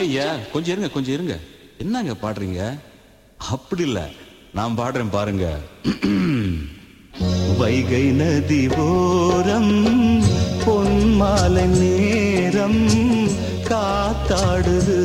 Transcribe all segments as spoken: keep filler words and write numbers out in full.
ஐயா கொஞ்சம் இருங்க கொஞ்சம் இருங்க. என்னங்க பாடுறீங்க? அப்படி இல்ல, நான் பாடுறேன் பாருங்க. வைகை நதி ஓரம் பொன்மாலை நேரம் காத்தாடுது,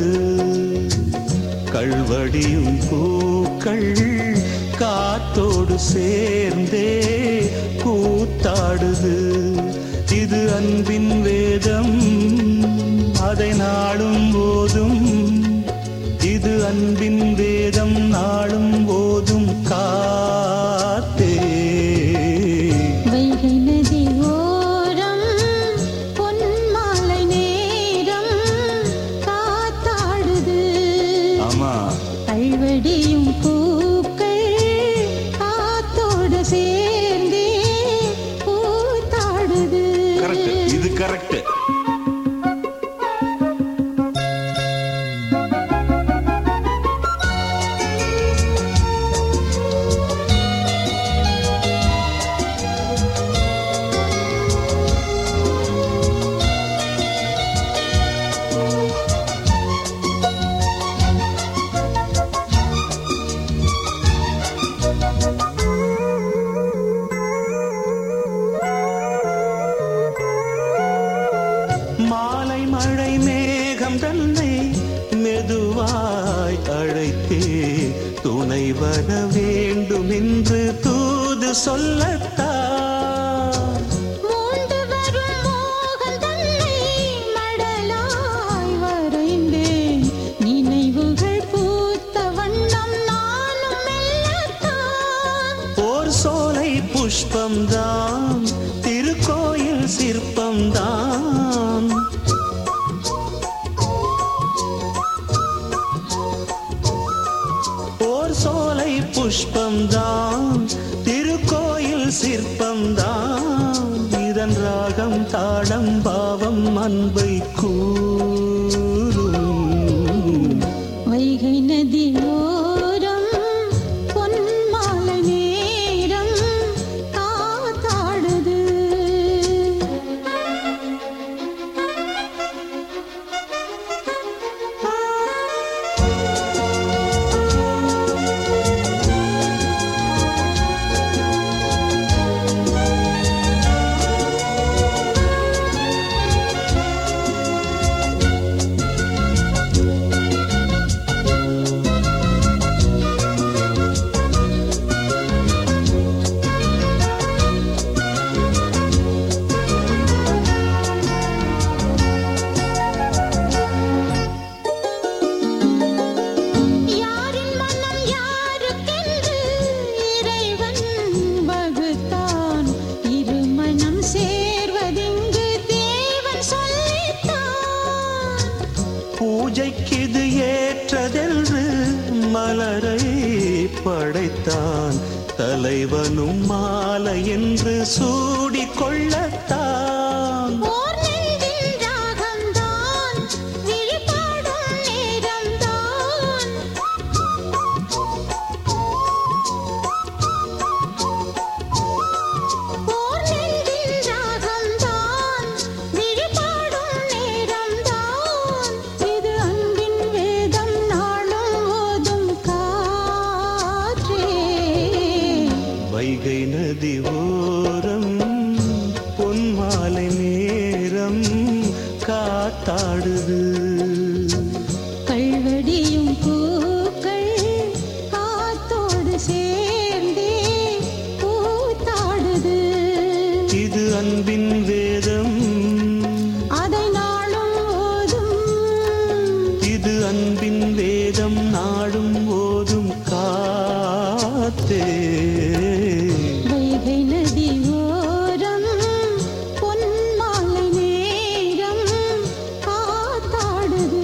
கள்வடியும் பூக்கள் காத்தோடு சேர்ந்தே கூத்தாடுது. இது அன்பின் வேதம், அதை நாளும் போதும். இது அன்பின் வேதம், நாளும் போதும் காத்தே. வைகை நதி ஓரம் பொன்மாலை நேரம் காத்தாடுது. ஆமா, கள்வடியும் பூக்கள் காத்தோடு சேர்ந்தே கூத்தாடுது. கரெக்ட், இது கரெக்ட். மாலை மழை மேகம் தன்னை மெதுவாய் அழைத்தே துணை வர வேண்டும் என்று தூது சொல்லத்தான். மூண்டு வரும் மோகம் தன்னை மடலாய் வரைந்தேன், நினைவுகள் பூத்த வண்ணம் நானும் மெல்லத்தான். ஓர் சோலை புஷ்பம்தான், திருக்கோயில் சிற்பம்தான். ஓர் சோலை புஷ்பம்தான், திருக்கோயில் சிற்பம்தான். இதன் ராகம் தாளம் பாவம் அன்பை கூறும். வைகை நதி ஓரம் பொன்மாலை நேரம் காத்தாடுது. யாரின் மனம் யாருக்கென்று இறைவன் வகுத்தான், இரு மனம் சேர்வதிங்கு தேவன் சொல்லித்தான். பூஜைக்கிது ஏற்றதென்று மலரை படைத்தான், தலைவனும் மாலை என்று சூடிக்கொள்ளத்தான். ஓர் நெஞ்சின் ராகம்தான், விழிபாடும் நேரம்தான். ஓர் நெஞ்சின் ராகம்தான், விழிபாடும் நேரம்தான். இது அன்பின் வேதம், நாளும் ஓதும் காற்றே. வைகை நதி ஓரம் பொன்மாலை நேரம் காத்தாடுது, கள்வடியும் பூக்கள் காத்தோடு சேர்ந்தே கூத்தாடுது. இது அன்பின் வேதம், அதை நாளும் ஓதும். இது அன்பின் வேதம், நாடும் ஓதும் காத்தே. வைகை நதி ஓரம் பொன்மாலை நேரம் காத்தாடுது.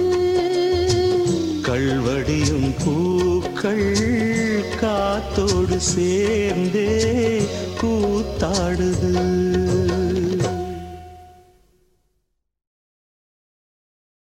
கள்வடியும் பூக்கள் காத்தோடு சேர்ந்தே கூத்தாடுது.